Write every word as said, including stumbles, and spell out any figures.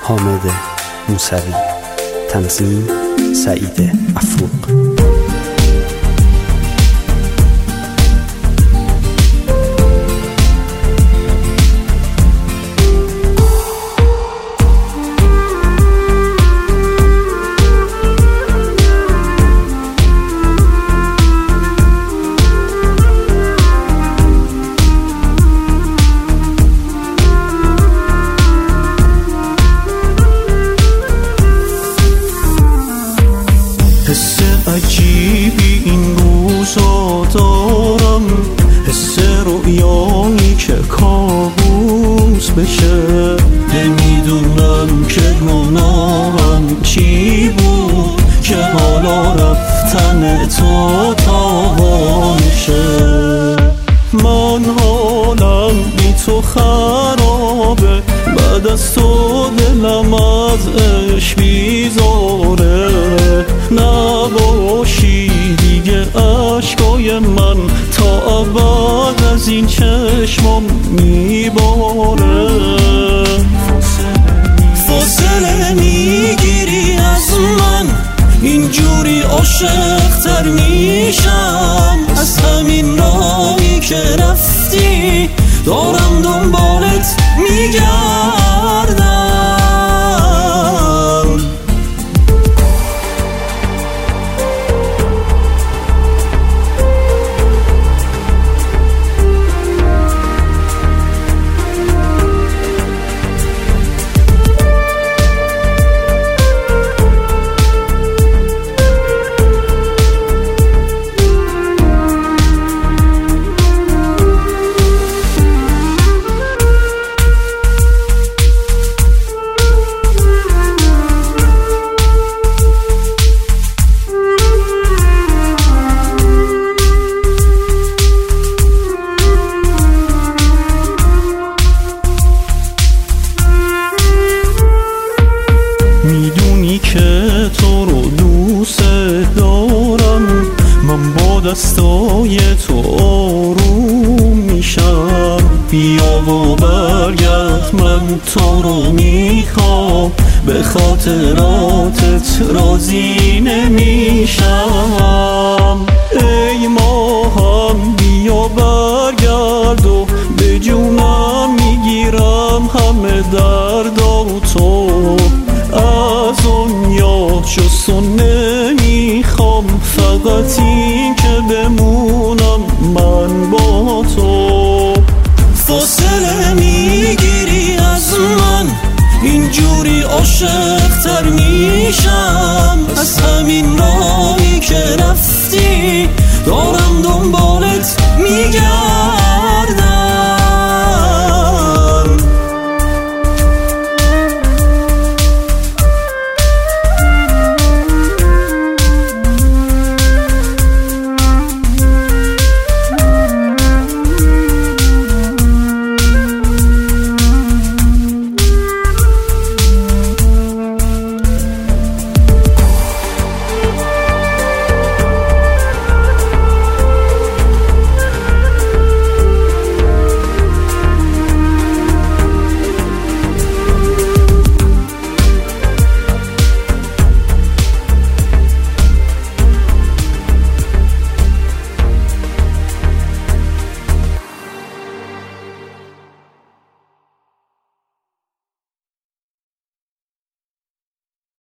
حامد موسوی. تنظیم سعید افروق. حس عجیبی این روزا دارم، حس رویایی که کابوس بشه. نمیدونم که گناهم چی بود که حالا رفتن تو تاوانشه. من حالم بی تو خرابه، بعد از تو دلم از عشق بیزاره. نباشی دیگه عشقای من تا ابد از این چشمم میباره. فاصله میگیری از من، اینجوری عاشق‌تر میشم. از همین راهی که رفتی دارم دنبالت میگردم. میدونی که تو رو دوست دارم، من با دستای تو آروم میشم. بیا و برگرد، من تو رو میخوام، به خاطراتت راضی نمیشم. ای ماهم بیا برگرد و به جونم میگیرم همه دردا